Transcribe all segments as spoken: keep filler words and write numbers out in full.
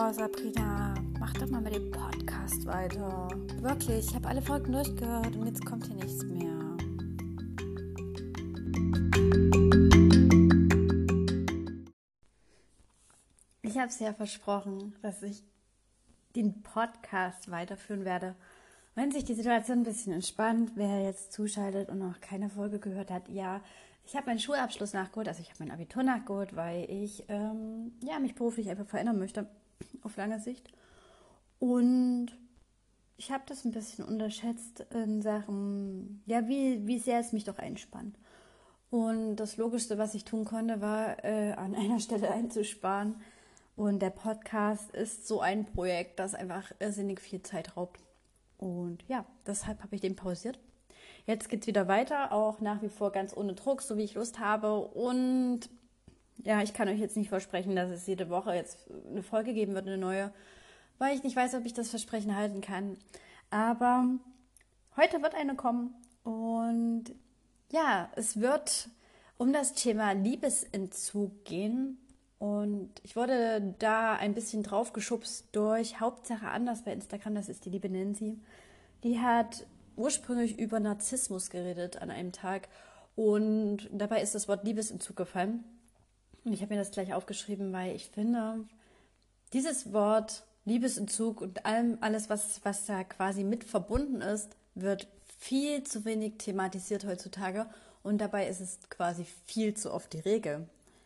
Boah, Sabrina, mach doch mal mit dem Podcast weiter. Wirklich, ich habe alle Folgen durchgehört und jetzt kommt hier nichts mehr. Ich habe es ja versprochen, dass ich den Podcast weiterführen werde. Wenn sich die Situation ein bisschen entspannt, wer jetzt zuschaltet und noch keine Folge gehört hat, ja, ich habe meinen Schulabschluss nachgeholt, also ich habe mein Abitur nachgeholt, weil ich ähm, ja, mich beruflich einfach verändern möchte, auf lange Sicht. Und ich habe das ein bisschen unterschätzt in Sachen, ja, wie, wie sehr es mich doch einspannt. Und das Logischste, was ich tun konnte, war, äh, an einer Stelle einzusparen. Und der Podcast ist so ein Projekt, das einfach irrsinnig viel Zeit raubt. Und ja, deshalb habe ich den pausiert. Jetzt geht es wieder weiter, auch nach wie vor ganz ohne Druck, so wie ich Lust habe. Und ja, ich kann euch jetzt nicht versprechen, dass es jede Woche jetzt eine Folge geben wird, eine neue, weil ich nicht weiß, ob ich das Versprechen halten kann. Aber heute wird eine kommen. Und ja, es wird um das Thema Liebesentzug gehen. Und ich wurde da ein bisschen draufgeschubst durch Hauptsache anders bei Instagram, das ist die liebe Nancy. Die hat ursprünglich über Narzissmus geredet an einem Tag und dabei ist das Wort Liebesentzug gefallen. Und ich habe mir das gleich aufgeschrieben, weil ich finde, dieses Wort Liebesentzug und allem, alles, was, was da quasi mit verbunden ist, wird viel zu wenig thematisiert heutzutage und dabei ist es quasi viel zu oft die Regel.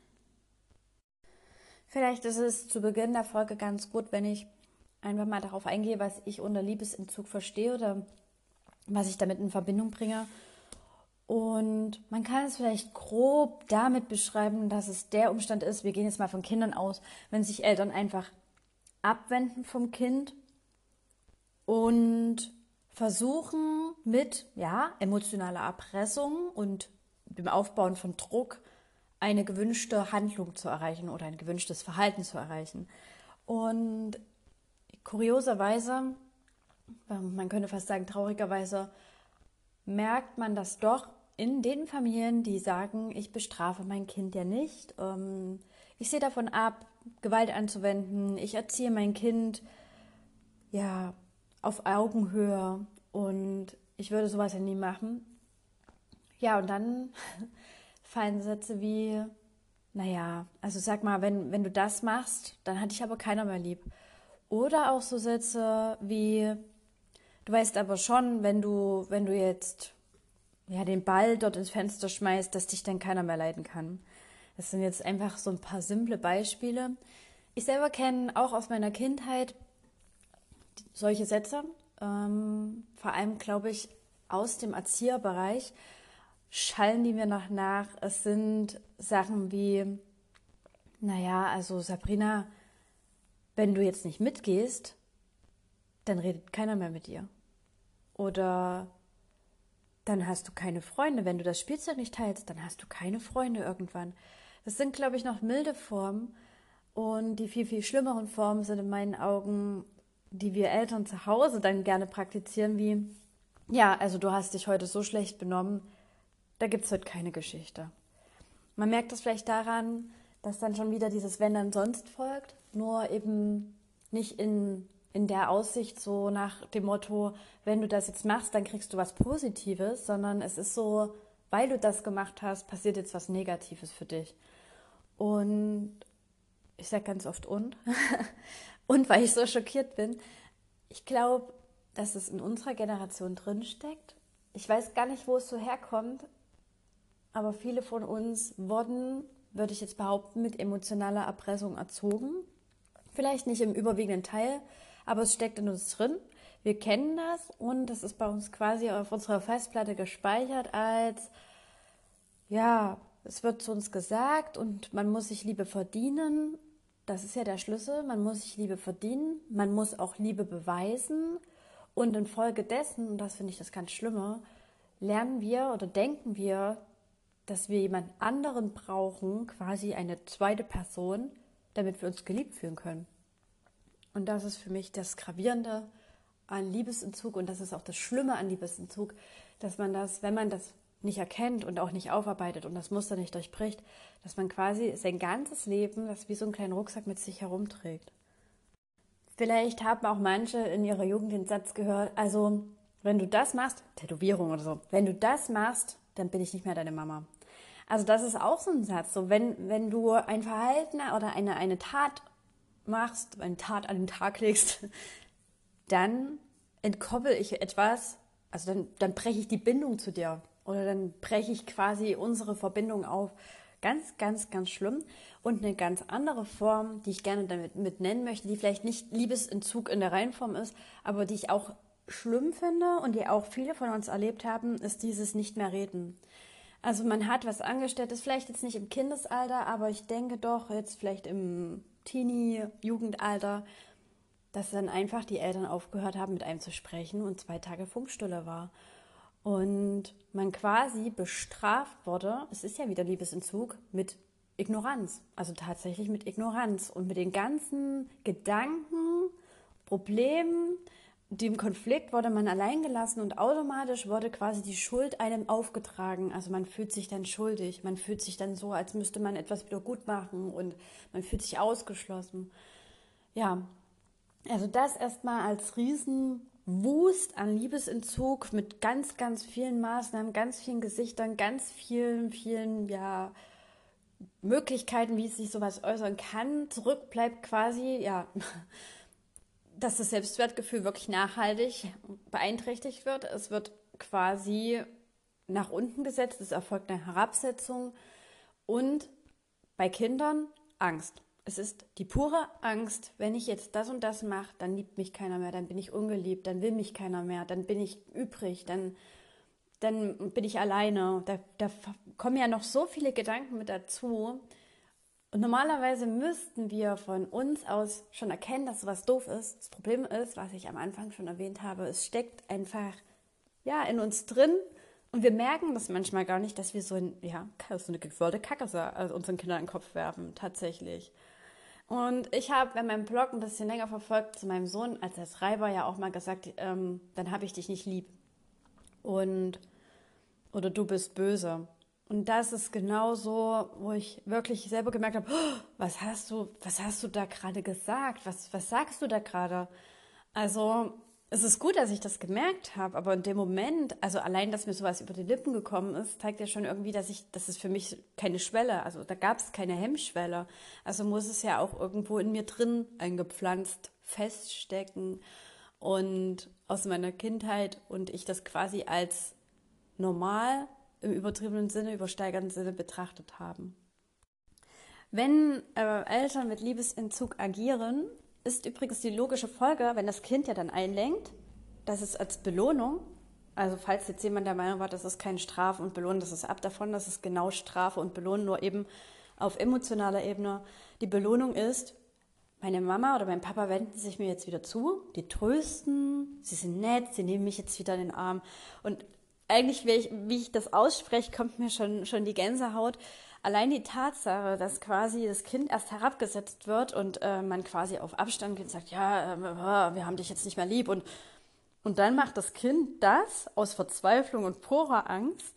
Vielleicht ist es zu Beginn der Folge ganz gut, wenn ich einfach mal darauf eingehe, was ich unter Liebesentzug verstehe oder was ich damit in Verbindung bringe. Und man kann es vielleicht grob damit beschreiben, dass es der Umstand ist, wir gehen jetzt mal von Kindern aus, wenn sich Eltern einfach abwenden vom Kind und versuchen mit ja, emotionaler Erpressung und dem Aufbauen von Druck eine gewünschte Handlung zu erreichen oder ein gewünschtes Verhalten zu erreichen. Und kurioserweise, man könnte fast sagen traurigerweise, merkt man das doch in den Familien, die sagen, ich bestrafe mein Kind ja nicht, ähm, ich sehe davon ab, Gewalt anzuwenden, ich erziehe mein Kind ja auf Augenhöhe und ich würde sowas ja nie machen. Ja, und dann fallen Sätze wie, naja, also sag mal, wenn, wenn du das machst, dann hat dich aber keiner mehr lieb. Oder auch so Sätze wie, du weißt aber schon, wenn du, wenn du jetzt ja, den Ball dort ins Fenster schmeißt, dass dich dann keiner mehr leiden kann. Das sind jetzt einfach so ein paar simple Beispiele. Ich selber kenne auch aus meiner Kindheit solche Sätze, ähm, vor allem, glaube ich, aus dem Erzieherbereich schallen die mir noch nach. Es sind Sachen wie, naja, also Sabrina, wenn du jetzt nicht mitgehst, dann redet keiner mehr mit dir. Oder dann hast du keine Freunde. Wenn du das Spielzeug nicht teilst, dann hast du keine Freunde irgendwann. Das sind, glaube ich, noch milde Formen. Und die viel, viel schlimmeren Formen sind in meinen Augen, die wir Eltern zu Hause dann gerne praktizieren, wie, ja, also du hast dich heute so schlecht benommen, da gibt es heute keine Geschichte. Man merkt das vielleicht daran, dass dann schon wieder dieses Wenn dann sonst folgt, nur eben nicht in, in der Aussicht so nach dem Motto, wenn du das jetzt machst, dann kriegst du was Positives, sondern es ist so, weil du das gemacht hast, passiert jetzt was Negatives für dich. Und ich sage ganz oft und, und weil ich so schockiert bin, ich glaube, dass es in unserer Generation drinsteckt. Ich weiß gar nicht, wo es so herkommt, aber viele von uns wurden, würde ich jetzt behaupten, mit emotionaler Erpressung erzogen. Vielleicht nicht im überwiegenden Teil, aber es steckt in uns drin. Wir kennen das und das ist bei uns quasi auf unserer Festplatte gespeichert als, ja, es wird zu uns gesagt und man muss sich Liebe verdienen. Das ist ja der Schlüssel. Man muss sich Liebe verdienen. Man muss auch Liebe beweisen. Und infolgedessen, und das finde ich das ganz Schlimme, lernen wir oder denken wir, dass wir jemand anderen brauchen, quasi eine zweite Person, damit wir uns geliebt fühlen können. Und das ist für mich das Gravierende an Liebesentzug und das ist auch das Schlimme an Liebesentzug, dass man das, wenn man das nicht erkennt und auch nicht aufarbeitet und das Muster nicht durchbricht, dass man quasi sein ganzes Leben, das wie so einen kleinen Rucksack mit sich herumträgt. Vielleicht haben auch manche in ihrer Jugend den Satz gehört, also wenn du das machst, Tätowierung oder so, wenn du das machst, dann bin ich nicht mehr deine Mama. Also das ist auch so ein Satz, so wenn, wenn du ein Verhalten oder eine, eine Tat machst, eine Tat an den Tag legst, dann entkoppel ich etwas, also dann, dann breche ich die Bindung zu dir oder dann breche ich quasi unsere Verbindung auf. Ganz, ganz, ganz schlimm. Und eine ganz andere Form, die ich gerne damit mit nennen möchte, die vielleicht nicht Liebesentzug in der Reihenform ist, aber die ich auch schlimm finde und die auch viele von uns erlebt haben, ist dieses Nicht mehr reden. Also man hat was angestellt, ist vielleicht jetzt nicht im Kindesalter, aber ich denke doch jetzt vielleicht im Teenie-Jugendalter, dass dann einfach die Eltern aufgehört haben, mit einem zu sprechen und zwei Tage Funkstille war. Und man quasi bestraft wurde, es ist ja wieder Liebesentzug, mit Ignoranz. Also tatsächlich mit Ignoranz und mit den ganzen Gedanken, Problemen, dem Konflikt wurde man allein gelassen und automatisch wurde quasi die Schuld einem aufgetragen. Also man fühlt sich dann schuldig, man fühlt sich dann so, als müsste man etwas wieder gut machen und man fühlt sich ausgeschlossen. Ja, also das erstmal als Riesenwust an Liebesentzug mit ganz, ganz vielen Maßnahmen, ganz vielen Gesichtern, ganz vielen, vielen, ja, Möglichkeiten, wie es sich sowas äußern kann. Zurück bleibt quasi, ja, dass das Selbstwertgefühl wirklich nachhaltig beeinträchtigt wird. Es wird quasi nach unten gesetzt, es erfolgt eine Herabsetzung und bei Kindern Angst. Es ist die pure Angst, wenn ich jetzt das und das mache, dann liebt mich keiner mehr, dann bin ich ungeliebt, dann will mich keiner mehr, dann bin ich übrig, dann, dann bin ich alleine. Da, da kommen ja noch so viele Gedanken mit dazu. Und normalerweise müssten wir von uns aus schon erkennen, dass sowas doof ist. Das Problem ist, was ich am Anfang schon erwähnt habe, es steckt einfach ja, in uns drin. Und wir merken das manchmal gar nicht, dass wir so, ein, ja, so eine gewollte Kacke also unseren Kindern in den Kopf werfen, tatsächlich. Und ich habe, wenn mein Blog ein bisschen länger verfolgt, zu meinem Sohn, als er drei war, ja auch mal gesagt, ähm, dann habe ich dich nicht lieb. Und, oder du bist böse. Und das ist genau so, wo ich wirklich selber gemerkt habe, oh, was hast du, was hast du da gerade gesagt? Was, was sagst du da gerade? Also es ist gut, dass ich das gemerkt habe, aber in dem Moment, also allein, dass mir sowas über die Lippen gekommen ist, zeigt ja schon irgendwie, dass ich, das ist für mich keine Schwelle, also da gab es keine Hemmschwelle. Also muss es ja auch irgendwo in mir drin eingepflanzt feststecken und aus meiner Kindheit und ich das quasi als normal im übertriebenen Sinne, übersteigernden Sinne betrachtet haben. Wenn äh, Eltern mit Liebesentzug agieren, ist übrigens die logische Folge, wenn das Kind ja dann einlenkt, dass es als Belohnung, also falls jetzt jemand der Meinung war, das ist kein Strafe und Belohnen, das ist ab davon, das ist genau Strafe und Belohnen, nur eben auf emotionaler Ebene. Die Belohnung ist, meine Mama oder mein Papa wenden sich mir jetzt wieder zu, die trösten, sie sind nett, sie nehmen mich jetzt wieder in den Arm. Und eigentlich, wie ich, wie ich das ausspreche, kommt mir schon, schon die Gänsehaut. Allein die Tatsache, dass quasi das Kind erst herabgesetzt wird und äh, man quasi auf Abstand geht und sagt, ja, äh, wir haben dich jetzt nicht mehr lieb. Und, und dann macht das Kind das aus Verzweiflung und purer Angst,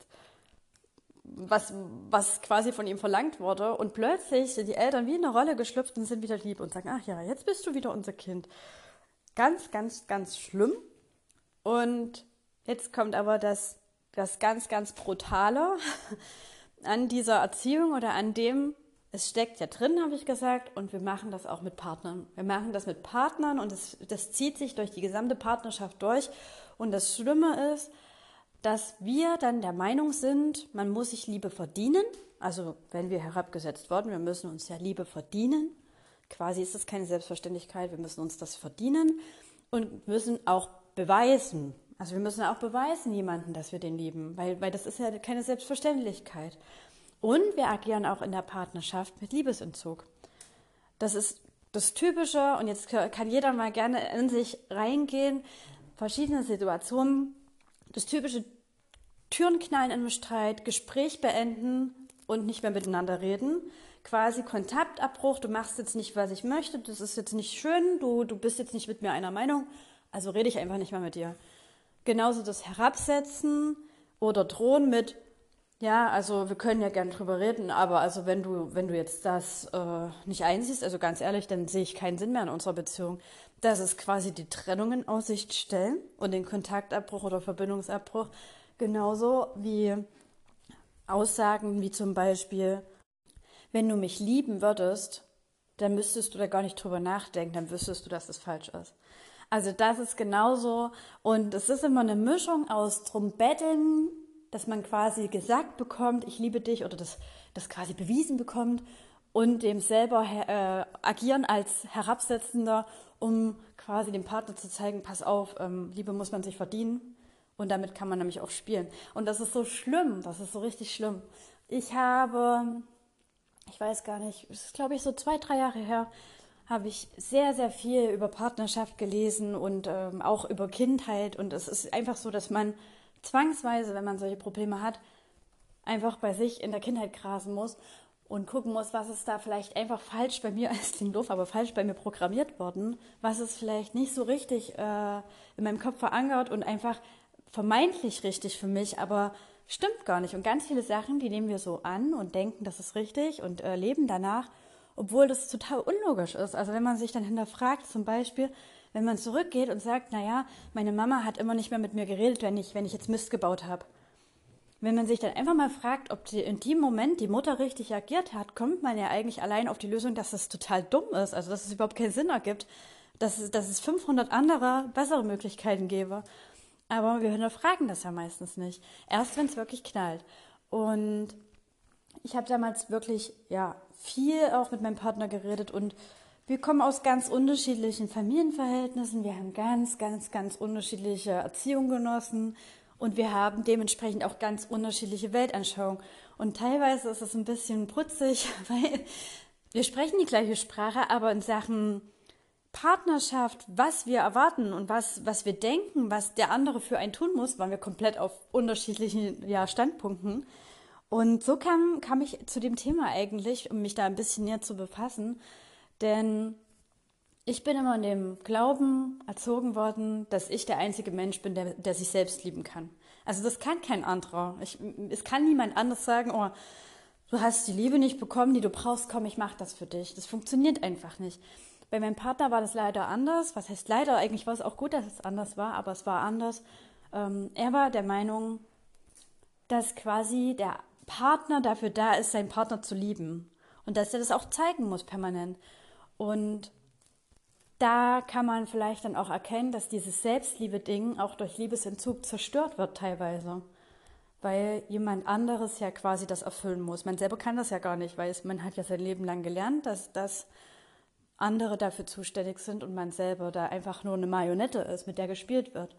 was, was quasi von ihm verlangt wurde. Und plötzlich sind die Eltern wie in eine Rolle geschlüpft und sind wieder lieb und sagen, ach ja, jetzt bist du wieder unser Kind. Ganz, ganz, ganz schlimm. Und jetzt kommt aber das, das ganz, ganz Brutale an dieser Erziehung oder an dem, es steckt ja drin, habe ich gesagt, und wir machen das auch mit Partnern. Wir machen das mit Partnern und das, das zieht sich durch die gesamte Partnerschaft durch. Und das Schlimme ist, dass wir dann der Meinung sind, man muss sich Liebe verdienen. Also wenn wir herabgesetzt worden, wir müssen uns ja Liebe verdienen. Quasi ist das keine Selbstverständlichkeit, wir müssen uns das verdienen und müssen auch beweisen. Also wir müssen auch beweisen jemanden, dass wir den lieben, weil, weil das ist ja keine Selbstverständlichkeit. Und wir agieren auch in der Partnerschaft mit Liebesentzug. Das ist das Typische, und jetzt kann jeder mal gerne in sich reingehen, verschiedene Situationen, das typische Türen knallen in einem Streit, Gespräch beenden und nicht mehr miteinander reden. Quasi Kontaktabbruch, du machst jetzt nicht, was ich möchte, das ist jetzt nicht schön, du, du bist jetzt nicht mit mir einer Meinung, also rede ich einfach nicht mehr mit dir. Genauso das Herabsetzen oder Drohen mit, Ja, also wir können ja gern drüber reden, aber also wenn du, wenn du jetzt das äh, nicht einsiehst, also ganz ehrlich, dann sehe ich keinen Sinn mehr in unserer Beziehung. Das ist quasi die Trennung in Aussicht stellen und den Kontaktabbruch oder Verbindungsabbruch. Genauso wie Aussagen wie zum Beispiel, wenn du mich lieben würdest, dann müsstest du da gar nicht drüber nachdenken, dann wüsstest du, dass es falsch ist. Also das ist genauso und es ist immer eine Mischung aus drum betteln, dass man quasi gesagt bekommt, ich liebe dich oder das, das quasi bewiesen bekommt und dem selber äh, agieren als Herabsetzender, um quasi dem Partner zu zeigen, pass auf, ähm, Liebe muss man sich verdienen und damit kann man nämlich auch spielen. Und das ist so schlimm, das ist so richtig schlimm. Ich habe ich weiß gar nicht, es ist glaube ich so zwei, drei Jahre her, habe ich sehr, sehr viel über Partnerschaft gelesen und ähm, auch über Kindheit. Und es ist einfach so, dass man zwangsweise, wenn man solche Probleme hat, einfach bei sich in der Kindheit grasen muss und gucken muss, was ist da vielleicht einfach falsch bei mir, es klingt doof, aber falsch bei mir programmiert worden, was ist vielleicht nicht so richtig äh, in meinem Kopf verankert und einfach vermeintlich richtig für mich, aber stimmt gar nicht. Und ganz viele Sachen, die nehmen wir so an und denken, das ist richtig und äh, leben danach, obwohl das total unlogisch ist. Also wenn man sich dann hinterfragt, zum Beispiel, wenn man zurückgeht und sagt, naja, meine Mama hat immer nicht mehr mit mir geredet, wenn ich, wenn ich jetzt Mist gebaut habe. Wenn man sich dann einfach mal fragt, ob die in dem Moment die Mutter richtig agiert hat, kommt man ja eigentlich allein auf die Lösung, dass das total dumm ist, also dass es überhaupt keinen Sinn ergibt, dass es, dass es fünfhundert andere, bessere Möglichkeiten gäbe. Aber wir hinterfragen das ja meistens nicht. Erst wenn es wirklich knallt. Und ich habe damals wirklich, ja, viel auch mit meinem Partner geredet und wir kommen aus ganz unterschiedlichen Familienverhältnissen. Wir haben ganz, ganz, ganz unterschiedliche Erziehung genossen und wir haben dementsprechend auch ganz unterschiedliche Weltanschauungen. Und teilweise ist es ein bisschen putzig, weil wir sprechen die gleiche Sprache, aber in Sachen Partnerschaft, was wir erwarten und was, was wir denken, was der andere für einen tun muss, waren wir komplett auf unterschiedlichen ja, Standpunkten. Und so kam, kam ich zu dem Thema eigentlich, um mich da ein bisschen näher zu befassen. Denn ich bin immer in dem Glauben erzogen worden, dass ich der einzige Mensch bin, der, der sich selbst lieben kann. Also das kann kein anderer. Ich, es kann niemand anderes sagen, oh, du hast die Liebe nicht bekommen, die du brauchst, komm, ich mach das für dich. Das funktioniert einfach nicht. Bei meinem Partner war das leider anders. Was heißt leider? Eigentlich war es auch gut, dass es anders war, aber es war anders. Ähm, er war der Meinung, dass quasi der Partner dafür da ist, seinen Partner zu lieben. Und dass er das auch zeigen muss permanent. Und da kann man vielleicht dann auch erkennen, dass dieses Selbstliebe-Ding auch durch Liebesentzug zerstört wird teilweise. Weil jemand anderes ja quasi das erfüllen muss. Man selber kann das ja gar nicht, weil es, man hat ja sein Leben lang gelernt, dass das andere dafür zuständig sind und man selber da einfach nur eine Marionette ist, mit der gespielt wird.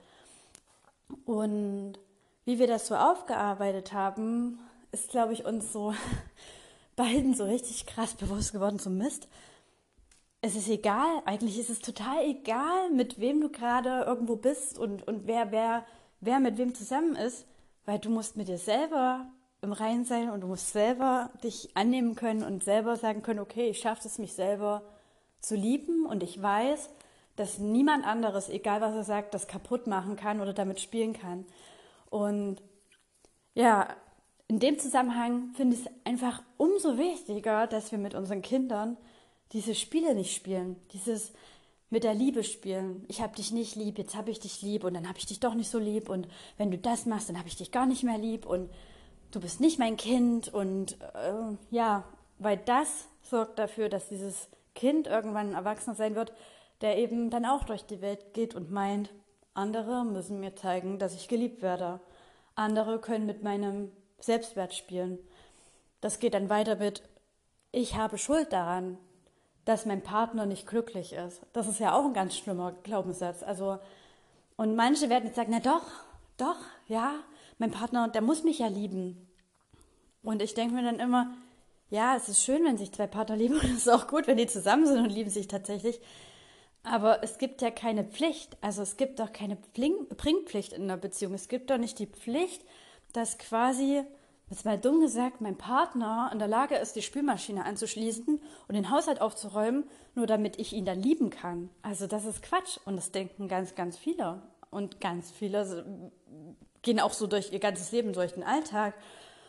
Und wie wir das so aufgearbeitet haben, ist, glaube ich, uns so beiden so richtig krass bewusst geworden zum Mist. Es ist egal, eigentlich ist es total egal, mit wem du gerade irgendwo bist und, und wer, wer, wer mit wem zusammen ist, weil du musst mit dir selber im Reinen sein und du musst selber dich annehmen können und selber sagen können, okay, ich schaffe es, mich selber zu lieben und ich weiß, dass niemand anderes, egal was er sagt, das kaputt machen kann oder damit spielen kann. Und ja, in dem Zusammenhang finde ich es einfach umso wichtiger, dass wir mit unseren Kindern diese Spiele nicht spielen, dieses mit der Liebe spielen. Ich habe dich nicht lieb, jetzt habe ich dich lieb und dann habe ich dich doch nicht so lieb und wenn du das machst, dann habe ich dich gar nicht mehr lieb und du bist nicht mein Kind und äh, ja, weil das sorgt dafür, dass dieses Kind irgendwann ein Erwachsener sein wird, der eben dann auch durch die Welt geht und meint, andere müssen mir zeigen, dass ich geliebt werde. Andere können mit meinem Selbstwert spielen. Das geht dann weiter mit, ich habe Schuld daran, dass mein Partner nicht glücklich ist. Das ist ja auch ein ganz schlimmer Glaubenssatz. Also, und manche werden jetzt sagen, na doch, doch, ja, mein Partner, der muss mich ja lieben. Und ich denke mir dann immer, ja, es ist schön, wenn sich zwei Partner lieben und es ist auch gut, wenn die zusammen sind und lieben sich tatsächlich. Aber es gibt ja keine Pflicht, also es gibt doch keine Bringpflicht in einer Beziehung. Es gibt doch nicht die Pflicht, dass quasi, jetzt mal dumm gesagt, mein Partner in der Lage ist, die Spülmaschine anzuschließen und den Haushalt aufzuräumen, nur damit ich ihn dann lieben kann. Also das ist Quatsch und das denken ganz, ganz viele. Und ganz viele gehen auch so durch ihr ganzes Leben, durch den Alltag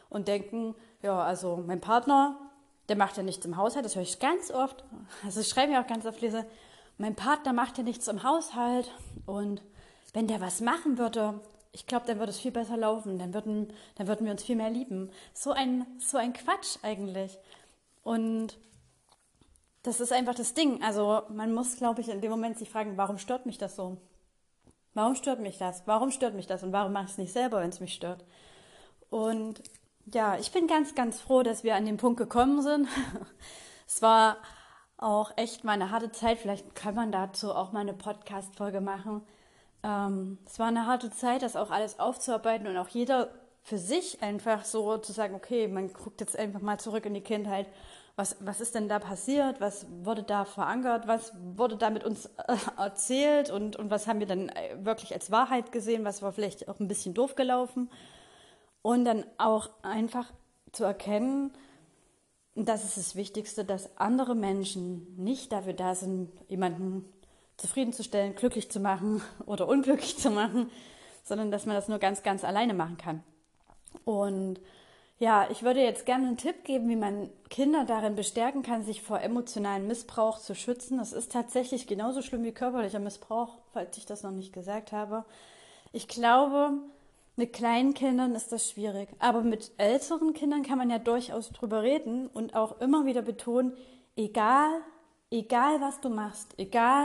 und denken, ja, also mein Partner, der macht ja nichts im Haushalt, das höre ich ganz oft. Also ich schreibe ja auch ganz oft, lese, mein Partner macht ja nichts im Haushalt und wenn der was machen würde, ich glaube, dann würde es viel besser laufen, dann würden, dann würden wir uns viel mehr lieben. So ein, so ein Quatsch eigentlich. Und das ist einfach das Ding. Also man muss, glaube ich, in dem Moment sich fragen, warum stört mich das so? Warum stört mich das? Warum stört mich das? Und warum mache ich es nicht selber, wenn es mich stört? Und ja, ich bin ganz, ganz froh, dass wir an den Punkt gekommen sind. Es war auch echt mal eine harte Zeit. Vielleicht kann man dazu auch mal eine Podcast-Folge machen. Ähm, es war eine harte Zeit, das auch alles aufzuarbeiten und auch jeder für sich einfach so zu sagen, okay, man guckt jetzt einfach mal zurück in die Kindheit. Was, was ist denn da passiert? Was wurde da verankert? Was wurde da mit uns äh, erzählt? Und, und was haben wir dann wirklich als Wahrheit gesehen? Was war vielleicht auch ein bisschen doof gelaufen? Und dann auch einfach zu erkennen, das ist das Wichtigste, dass andere Menschen nicht dafür da sind, jemanden zufriedenzustellen, glücklich zu machen oder unglücklich zu machen, sondern dass man das nur ganz, ganz alleine machen kann. Und ja, ich würde jetzt gerne einen Tipp geben, wie man Kinder darin bestärken kann, sich vor emotionalen Missbrauch zu schützen. Das ist tatsächlich genauso schlimm wie körperlicher Missbrauch, falls ich das noch nicht gesagt habe. Ich glaube, mit kleinen Kindern ist das schwierig, aber mit älteren Kindern kann man ja durchaus drüber reden und auch immer wieder betonen, egal, egal was du machst, egal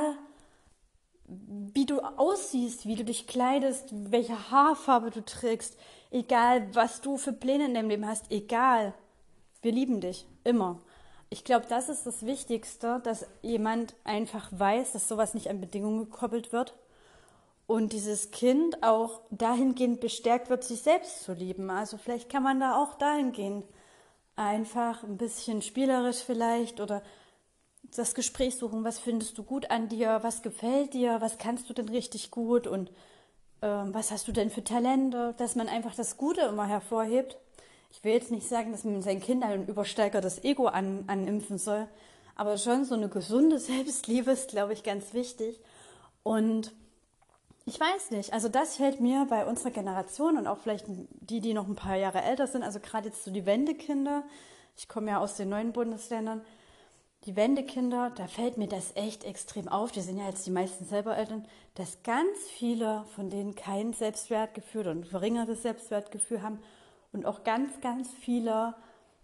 wie du aussiehst, wie du dich kleidest, welche Haarfarbe du trägst, egal was du für Pläne in deinem Leben hast, egal, wir lieben dich, immer. Ich glaube, das ist das Wichtigste, dass jemand einfach weiß, dass sowas nicht an Bedingungen gekoppelt wird und dieses Kind auch dahingehend bestärkt wird, sich selbst zu lieben. Also vielleicht kann man da auch dahingehend einfach ein bisschen spielerisch vielleicht oder das Gespräch suchen, was findest du gut an dir, was gefällt dir, was kannst du denn richtig gut und ähm, was hast du denn für Talente, dass man einfach das Gute immer hervorhebt. Ich will jetzt nicht sagen, dass man seinen Kindern ein übersteigertes Ego an, animpfen soll, aber schon so eine gesunde Selbstliebe ist, glaube ich, ganz wichtig. Und ich weiß nicht, also das fällt mir bei unserer Generation und auch vielleicht die, die noch ein paar Jahre älter sind, also gerade jetzt so die Wendekinder, ich komme ja aus den neuen Bundesländern, die Wendekinder, da fällt mir das echt extrem auf, die sind ja jetzt die meisten selber Eltern, dass ganz viele von denen kein Selbstwertgefühl oder ein verringertes Selbstwertgefühl haben und auch ganz, ganz viele,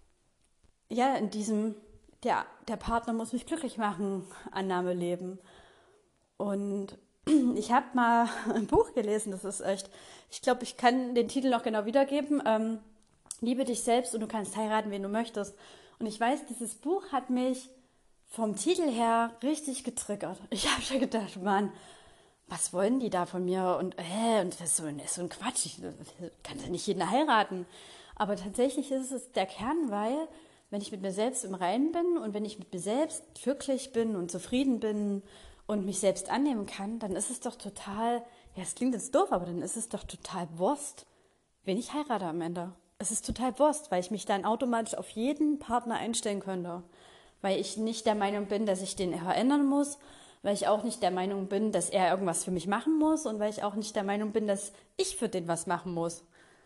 ja, in diesem, der, der Partner muss mich glücklich machen, Annahme leben. Und ich habe mal ein Buch gelesen, das ist echt, ich glaube, ich kann den Titel noch genau wiedergeben, ähm, Liebe dich selbst und du kannst heiraten, wen du möchtest. Und ich weiß, dieses Buch hat mich vom Titel her richtig getriggert. Ich habe schon gedacht, Mann, was wollen die da von mir? Und, äh, und das ist so ein, ist so ein Quatsch, ich kann ja nicht jeden heiraten. Aber tatsächlich ist es der Kern, weil wenn ich mit mir selbst im Reinen bin und wenn ich mit mir selbst glücklich bin und zufrieden bin und mich selbst annehmen kann, dann ist es doch total, ja, es klingt jetzt doof, aber dann ist es doch total Wurst, wen ich heirate am Ende. Es ist total Wurst, weil ich mich dann automatisch auf jeden Partner einstellen könnte. Weil ich nicht der Meinung bin, dass ich den verändern muss, weil ich auch nicht der Meinung bin, dass er irgendwas für mich machen muss und weil ich auch nicht der Meinung bin, dass ich für den was machen muss.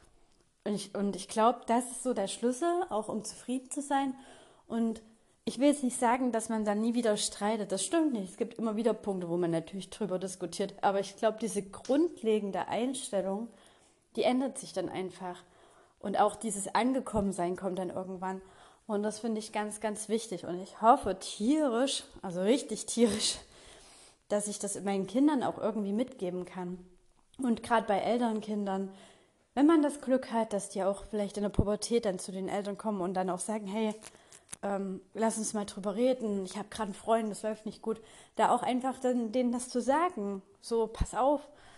Und ich, und ich glaube, das ist so der Schlüssel, auch um zufrieden zu sein. Und ich will jetzt nicht sagen, dass man dann nie wieder streitet. Das stimmt nicht. Es gibt immer wieder Punkte, wo man natürlich drüber diskutiert. Aber ich glaube, diese grundlegende Einstellung, die ändert sich dann einfach. Und auch dieses Angekommensein kommt dann irgendwann. Und das finde ich ganz, ganz wichtig. Und ich hoffe tierisch, also richtig tierisch, dass ich das meinen Kindern auch irgendwie mitgeben kann. Und gerade bei Elternkindern, wenn man das Glück hat, dass die auch vielleicht in der Pubertät dann zu den Eltern kommen und dann auch sagen, hey, ähm, lass uns mal drüber reden, ich habe gerade einen Freund, das läuft nicht gut, da auch einfach dann denen das zu sagen, so pass auf.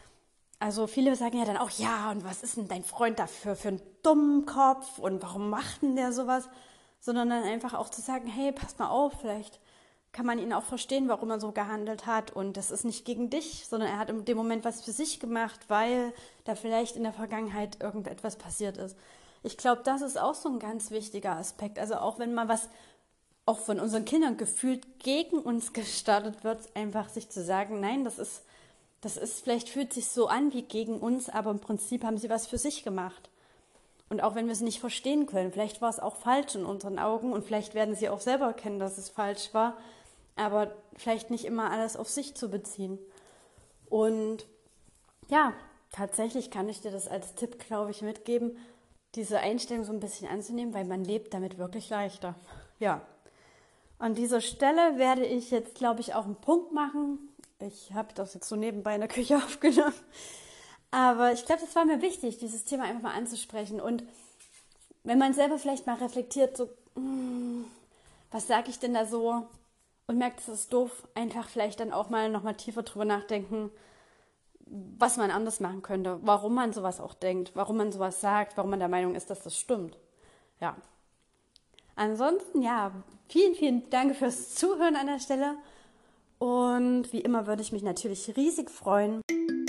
Also viele sagen ja dann auch, ja, und was ist denn dein Freund dafür für einen dummen Kopf und warum macht denn der sowas? Sondern dann einfach auch zu sagen, hey, pass mal auf, vielleicht kann man ihn auch verstehen, warum er so gehandelt hat und das ist nicht gegen dich, sondern er hat in dem Moment was für sich gemacht, weil da vielleicht in der Vergangenheit irgendetwas passiert ist. Ich glaube, das ist auch so ein ganz wichtiger Aspekt. Also auch wenn mal was auch von unseren Kindern gefühlt gegen uns gestartet wird, einfach sich zu sagen, nein, das ist, das ist, vielleicht fühlt sich so an wie gegen uns, aber im Prinzip haben sie was für sich gemacht. Und auch wenn wir es nicht verstehen können, vielleicht war es auch falsch in unseren Augen und vielleicht werden sie auch selber erkennen, dass es falsch war, aber vielleicht nicht immer alles auf sich zu beziehen. Und ja, tatsächlich kann ich dir das als Tipp, glaube ich, mitgeben, diese Einstellung so ein bisschen anzunehmen, weil man lebt damit wirklich leichter. Ja, an dieser Stelle werde ich jetzt, glaube ich, auch einen Punkt machen. Ich habe das jetzt so nebenbei in der Küche aufgenommen. Aber ich glaube, das war mir wichtig, dieses Thema einfach mal anzusprechen. Und wenn man selber vielleicht mal reflektiert, so, mm, was sage ich denn da so? Und merkt, es ist doof, einfach vielleicht dann auch mal nochmal tiefer drüber nachdenken, was man anders machen könnte, warum man sowas auch denkt, warum man sowas sagt, warum man der Meinung ist, dass das stimmt. Ja. Ansonsten, ja, vielen, vielen Dank fürs Zuhören an der Stelle. Und wie immer würde ich mich natürlich riesig freuen,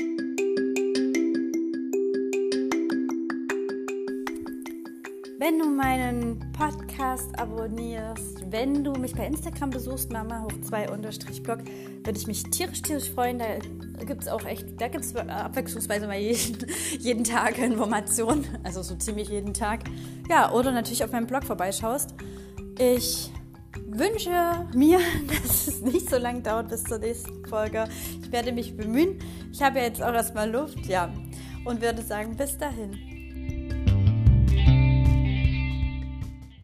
wenn du meinen Podcast abonnierst, wenn du mich bei Instagram besuchst, Mama hoch zwei Unterstrich Blog, würde ich mich tierisch, tierisch freuen. Da gibt es auch echt, da gibt es abwechslungsweise mal jeden, jeden Tag Informationen, also so ziemlich jeden Tag. Ja, oder natürlich auf meinem Blog vorbeischaust. Ich wünsche mir, dass es nicht so lange dauert bis zur nächsten Folge. Ich werde mich bemühen. Ich habe ja jetzt auch erstmal Luft, ja, und würde sagen, bis dahin.